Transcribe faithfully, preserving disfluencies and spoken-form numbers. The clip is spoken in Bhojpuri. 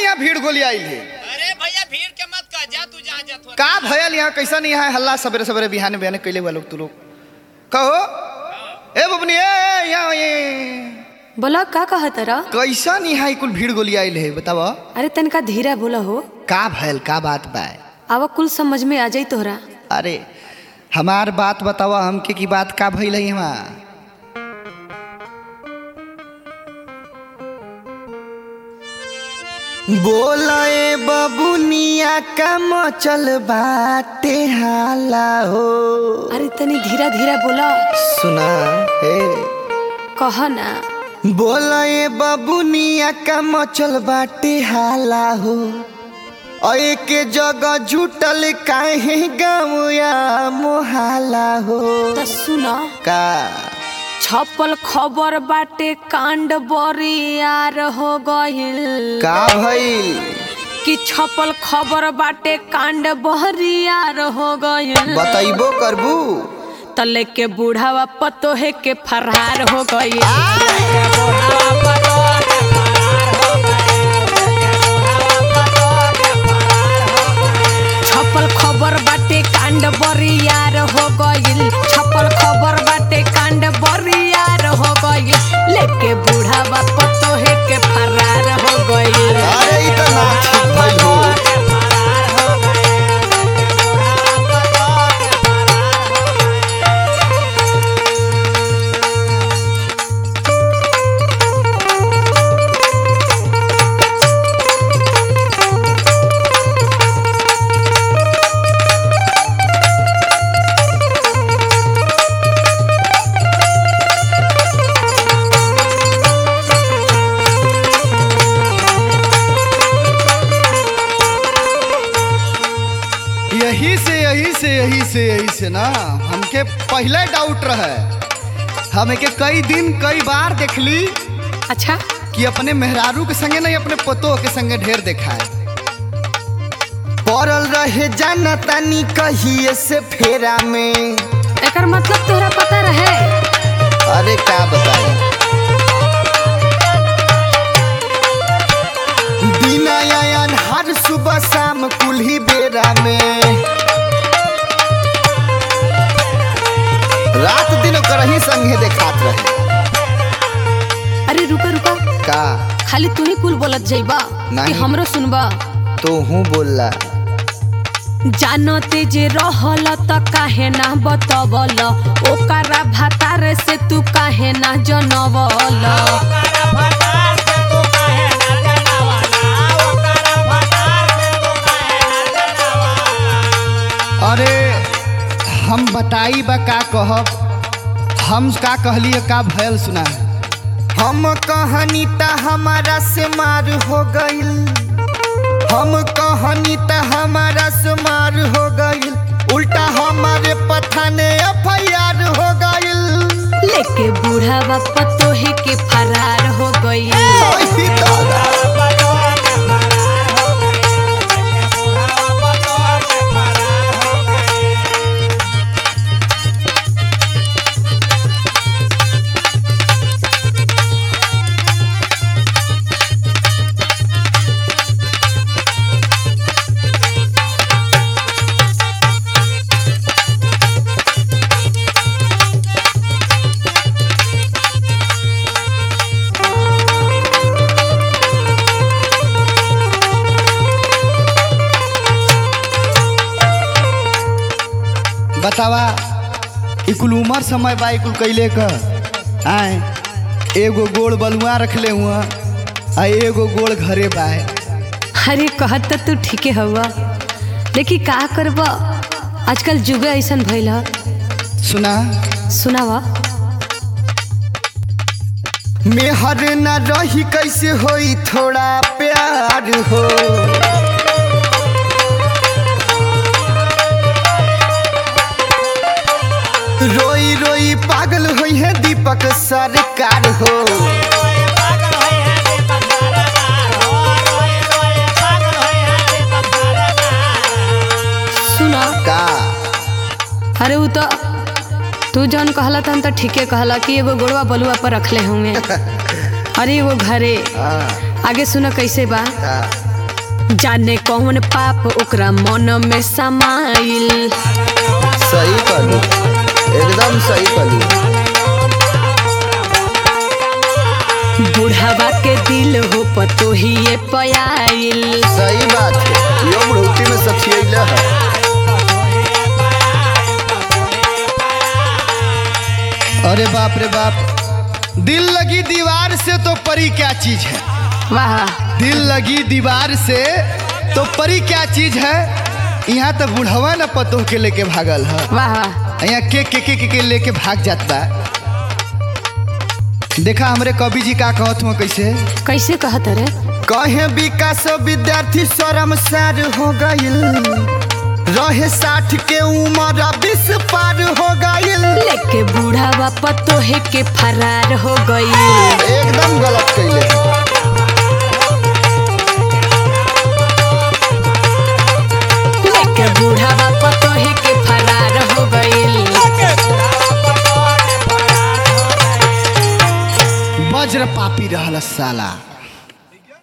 यहाँ भीड़ गोली आई है। अरे भैया भीड़ के मत कह, जा तू जहाँ जा। का भयल यहाँ कैसा नहीं है हल्ला सवेरे सवेरे बिहान बिहान कैले हुआ लोग तू लोग कहो ए बबनी ए यहाँ ये बोला का कहा तरा कैसा नहीं है कुल भीड़ गोली आई है बताओ। अरे तनका धीरा बोला हो का भयल का बात बा आवा कुल समझ में आ जाई तोहरा। अरे हमार बात बतावा हमके की बात का भइल है हमार बोलाए बबुनिया का मचल बाटे हाला हो। अरे तनी धीरा धीरा बोला सुना हे कह ना बोलाए बबुनिया का मचल बाटे हाला हो एक जगह जुटल काहे गाँवया मोहाला हो। तो सुना का छपल खबर बाटे कांड बरियार हो गइल का भइल कि छपल खबर बाटे कांड बरियार हो गइल बताइबो करबू तले के बूढ़ावा पतोहे के फरार हो गइल। छपल खबर बाटे कांड बरियार हो गइल छपल खबर बाटे कांड बरियार हो गइल लेके बूढ़ावा पतोहे के फरार हो गइल। अरे ई त ना ठीक भइल हो। यही से यही से यही से यही से ना हमके पहले डाउट रहे हम के कई दिन कई बार देखली अच्छा कि अपने मेहरारू के संगे नहीं अपने पतो के संगे ढेर देखाए पड़ल रहे जाना तानी कहिए से फेरा में। एकर मतलब तोरा पता रहे। अरे का बताए बिना आयन हर सुबह शाम कुल्ही बेरा में रात दिन करही संगे देखात रहे। अरे रुका रुका का खाली तू ही कुल बोलत जाइबा कि हमरो सुनबा तो हूँ बोलला जानते जे रहल त काहे ना बतवल ओकरा भातार से तू काहे ना जनवल। अरे हम बताई बा का कहब हम का कहली का भयल सुना हम कहानी ता हमारा से मार हो गइल हम कहानी ता हमारा से मार हो गइल उल्टा हमारे पठाने एफ आई आर हो गइल लेके बूढ़ावा पतोहे के फरार हो गइल। बतावा इकुल उमर समय बा इकुल कैले का आए एगो गोड़ बलुआ रखले हुआ आ एगो गोड़ घरे बा। अरे कहत त तू ठीके हवा लेकिन का करब आजकल जुग ऐसन भइल ह। सुना सुनावा मेहर न रही कैसे होई थोड़ा प्यार हो रोई रोई पागल होई है दीपक सरकार हो। सुना का अरे वो तो तू जौन कहला तन तो ठीके कहला कि एगो गोड़वा बलुआ पर रखले होंगे। अरे वो घरे आगे सुना कैसे बा जाने कौन पाप ओकरा मन में समाइल। सही कहलू, एकदम सही कहलू। बुढ़ावा के दिल हो पतो ही ये पयाइल। सही बात है, यो बुढ़ौती में सखियला है। अरे बाप रे बाप, दिल लगी दीवार से तो परी क्या चीज है। वाह, दिल लगी दीवार से तो परी क्या चीज है। यहाँ तो बुढ़वा न पतोह के लेके भागल है। वाह, यहाँ के के के के, के लेके भाग जात बा। देखा हमरे कवि जी का कहत हुआ कैसे कैसे कहत रे। कहे विकास विद्यार्थी शर्मसार हो गइल, रहे साठ के उम्र बीस पार हो गइल, लेके बुढ़ावा पतोहे के फरार हो गइल। एकदम गलत कइले। लेके बुढ़ावा पतोहे के फरार हो गइल। वज्र पापी रहल साला।